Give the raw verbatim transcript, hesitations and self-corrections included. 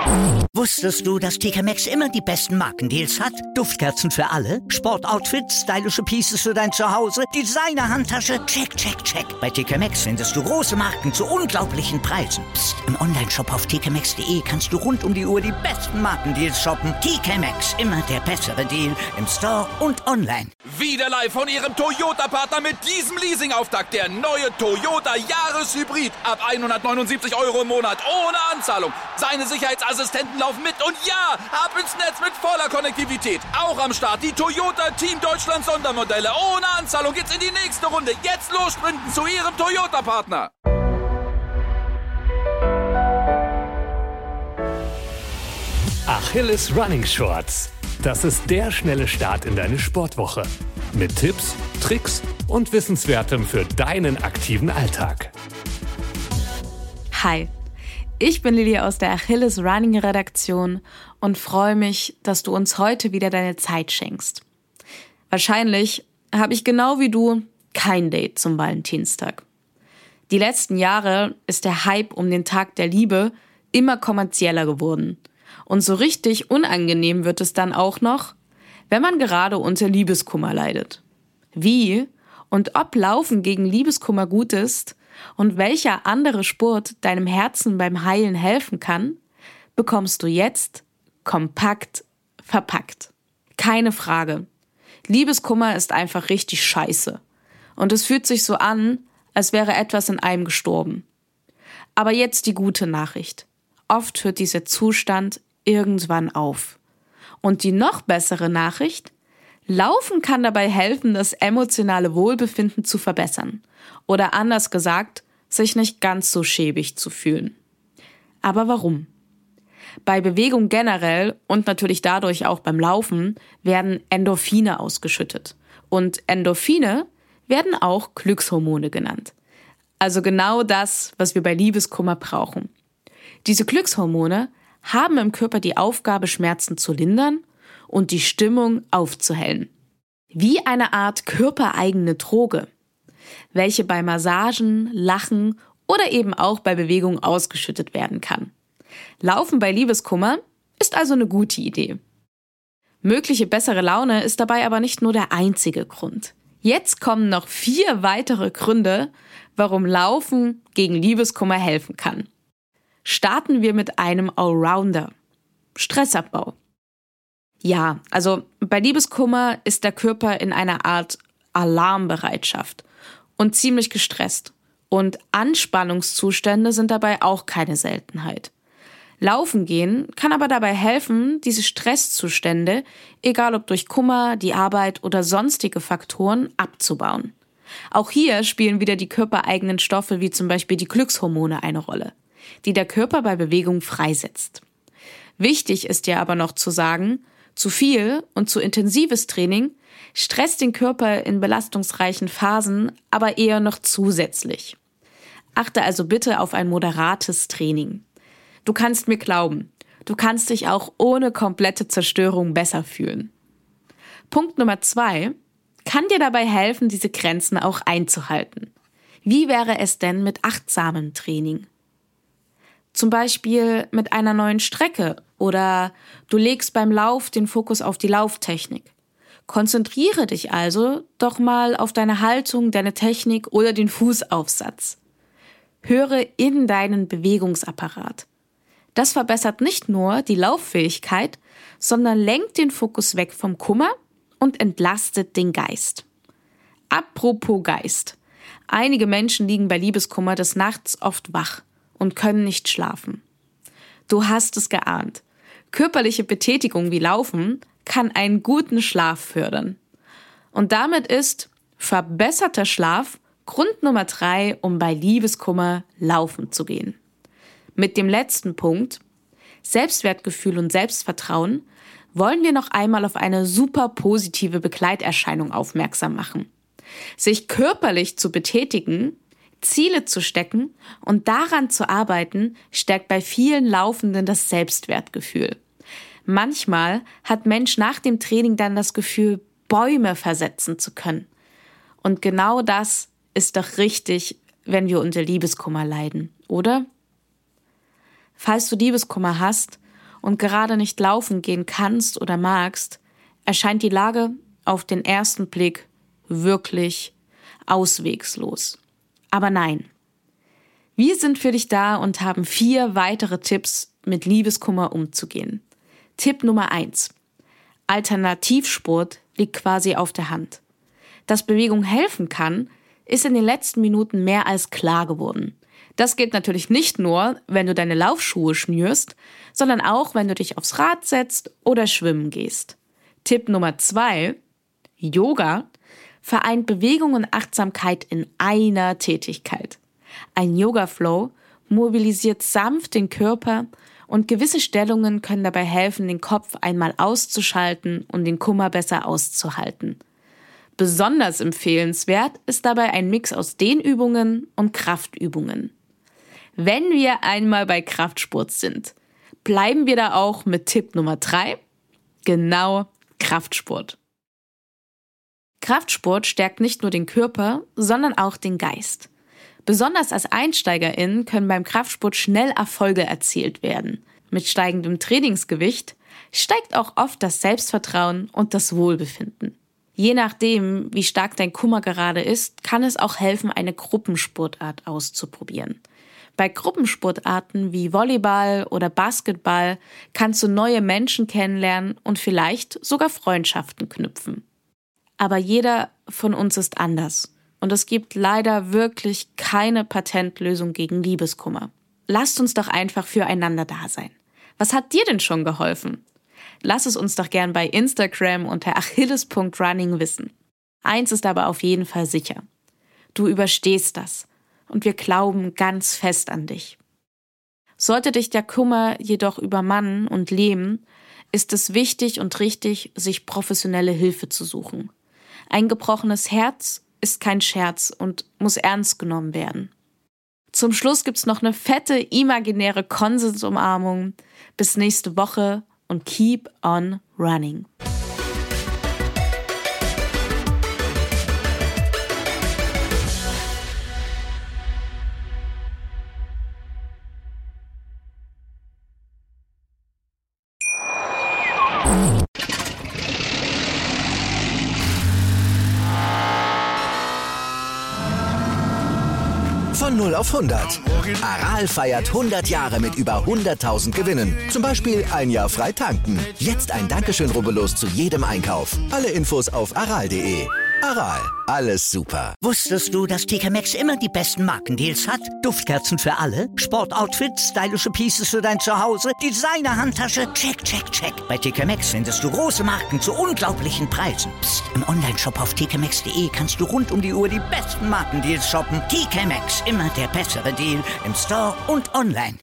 Wusstest du, dass T K Maxx immer die besten Markendeals hat? Duftkerzen für alle, Sportoutfits, stylische Pieces für dein Zuhause, Designer-Handtasche, check, check, check. Bei T K Maxx findest du große Marken zu unglaublichen Preisen. Psst. Im Onlineshop auf t k maxx punkt d e kannst du rund um die Uhr die besten Markendeals shoppen. T K Maxx, immer der bessere Deal im Store und online. Wieder live von Ihrem Toyota-Partner mit diesem Leasing-Auftakt. Der neue Toyota Jahreshybrid. Ab hundertneunundsiebzig Euro im Monat. Ohne Anzahlung. Seine Sicherheitsassistenten laufen mit. Und ja, ab ins Netz mit voller Konnektivität. Auch am Start die Toyota Team Deutschland Sondermodelle. Ohne Anzahlung geht's in die nächste Runde. Jetzt los sprinten zu Ihrem Toyota-Partner. Achilles Running Shorts. Das ist der schnelle Start in deine Sportwoche. Mit Tipps, Tricks und Wissenswertem für deinen aktiven Alltag. Hi, ich bin Lili aus der Achilles Running Redaktion und freue mich, dass du uns heute wieder deine Zeit schenkst. Wahrscheinlich habe ich genau wie du kein Date zum Valentinstag. Die letzten Jahre ist der Hype um den Tag der Liebe immer kommerzieller geworden. Und so richtig unangenehm wird es dann auch noch, wenn man gerade unter Liebeskummer leidet. Wie und ob Laufen gegen Liebeskummer gut ist und welcher andere Sport deinem Herzen beim Heilen helfen kann, bekommst du jetzt kompakt verpackt. Keine Frage. Liebeskummer ist einfach richtig scheiße. Und es fühlt sich so an, als wäre etwas in einem gestorben. Aber jetzt die gute Nachricht. Oft hört dieser Zustand irgendwann auf. Und die noch bessere Nachricht: Laufen kann dabei helfen, das emotionale Wohlbefinden zu verbessern. Oder anders gesagt, sich nicht ganz so schäbig zu fühlen. Aber warum? Bei Bewegung generell und natürlich dadurch auch beim Laufen werden Endorphine ausgeschüttet. Und Endorphine werden auch Glückshormone genannt. Also genau das, was wir bei Liebeskummer brauchen. Diese Glückshormone haben im Körper die Aufgabe, Schmerzen zu lindern und die Stimmung aufzuhellen. Wie eine Art körpereigene Droge, welche bei Massagen, Lachen oder eben auch bei Bewegung ausgeschüttet werden kann. Laufen bei Liebeskummer ist also eine gute Idee. Mögliche bessere Laune ist dabei aber nicht nur der einzige Grund. Jetzt kommen noch vier weitere Gründe, warum Laufen gegen Liebeskummer helfen kann. Starten wir mit einem Allrounder. Stressabbau. Ja, also bei Liebeskummer ist der Körper in einer Art Alarmbereitschaft und ziemlich gestresst. Und Anspannungszustände sind dabei auch keine Seltenheit. Laufen gehen kann aber dabei helfen, diese Stresszustände, egal ob durch Kummer, die Arbeit oder sonstige Faktoren, abzubauen. Auch hier spielen wieder die körpereigenen Stoffe wie zum Beispiel die Glückshormone eine Rolle, die der Körper bei Bewegung freisetzt. Wichtig ist ja aber noch zu sagen, zu viel und zu intensives Training stresst den Körper in belastungsreichen Phasen aber eher noch zusätzlich. Achte also bitte auf ein moderates Training. Du kannst mir glauben, du kannst dich auch ohne komplette Zerstörung besser fühlen. Punkt Nummer zwei kann dir dabei helfen, diese Grenzen auch einzuhalten. Wie wäre es denn mit achtsamem Training? Zum Beispiel mit einer neuen Strecke oder du legst beim Lauf den Fokus auf die Lauftechnik. Konzentriere dich also doch mal auf deine Haltung, deine Technik oder den Fußaufsatz. Höre in deinen Bewegungsapparat. Das verbessert nicht nur die Lauffähigkeit, sondern lenkt den Fokus weg vom Kummer und entlastet den Geist. Apropos Geist. Einige Menschen liegen bei Liebeskummer des Nachts oft wach und können nicht schlafen. Du hast es geahnt. Körperliche Betätigung wie Laufen kann einen guten Schlaf fördern. Und damit ist verbesserter Schlaf Grund Nummer drei, um bei Liebeskummer laufen zu gehen. Mit dem letzten Punkt, Selbstwertgefühl und Selbstvertrauen, wollen wir noch einmal auf eine super positive Begleiterscheinung aufmerksam machen. Sich körperlich zu betätigen, Ziele zu stecken und daran zu arbeiten, stärkt bei vielen Laufenden das Selbstwertgefühl. Manchmal hat Mensch nach dem Training dann das Gefühl, Bäume versetzen zu können. Und genau das ist doch richtig, wenn wir unter Liebeskummer leiden, oder? Falls du Liebeskummer hast und gerade nicht laufen gehen kannst oder magst, erscheint die Lage auf den ersten Blick wirklich auswegslos. Aber nein. Wir sind für dich da und haben vier weitere Tipps, mit Liebeskummer umzugehen. Tipp Nummer eins. Alternativsport liegt quasi auf der Hand. Dass Bewegung helfen kann, ist in den letzten Minuten mehr als klar geworden. Das gilt natürlich nicht nur, wenn du deine Laufschuhe schnürst, sondern auch, wenn du dich aufs Rad setzt oder schwimmen gehst. Tipp Nummer zwei. Yoga vereint Bewegung und Achtsamkeit in einer Tätigkeit. Ein Yoga-Flow mobilisiert sanft den Körper und gewisse Stellungen können dabei helfen, den Kopf einmal auszuschalten und den Kummer besser auszuhalten. Besonders empfehlenswert ist dabei ein Mix aus Dehnübungen und Kraftübungen. Wenn wir einmal bei Kraftsport sind, bleiben wir da auch mit Tipp Nummer drei, genau Kraftsport. Kraftsport stärkt nicht nur den Körper, sondern auch den Geist. Besonders als EinsteigerInnen können beim Kraftsport schnell Erfolge erzielt werden. Mit steigendem Trainingsgewicht steigt auch oft das Selbstvertrauen und das Wohlbefinden. Je nachdem, wie stark dein Kummer gerade ist, kann es auch helfen, eine Gruppensportart auszuprobieren. Bei Gruppensportarten wie Volleyball oder Basketball kannst du neue Menschen kennenlernen und vielleicht sogar Freundschaften knüpfen. Aber jeder von uns ist anders und es gibt leider wirklich keine Patentlösung gegen Liebeskummer. Lasst uns doch einfach füreinander da sein. Was hat dir denn schon geholfen? Lass es uns doch gern bei Instagram unter achilles punkt running wissen. Eins ist aber auf jeden Fall sicher. Du überstehst das und wir glauben ganz fest an dich. Sollte dich der Kummer jedoch übermannen und lähmen, ist es wichtig und richtig, sich professionelle Hilfe zu suchen. Ein gebrochenes Herz ist kein Scherz und muss ernst genommen werden. Zum Schluss gibt's noch eine fette imaginäre Konsensumarmung. Bis nächste Woche und keep on running. Von null auf hundert. Aral feiert hundert Jahre mit über hunderttausend Gewinnen. Zum Beispiel ein Jahr frei tanken. Jetzt ein Dankeschön, rubbellos zu jedem Einkauf. Alle Infos auf aral punkt de. Aral, alles super. Wusstest du, dass T K Maxx immer die besten Markendeals hat? Duftkerzen für alle, Sportoutfits, stylische Pieces für dein Zuhause, Designer-Handtasche, check, check, check. Bei T K Maxx findest du große Marken zu unglaublichen Preisen. Psst. Im Onlineshop auf t k maxx punkt de kannst du rund um die Uhr die besten Markendeals shoppen. T K Maxx, immer der bessere Deal im Store und online.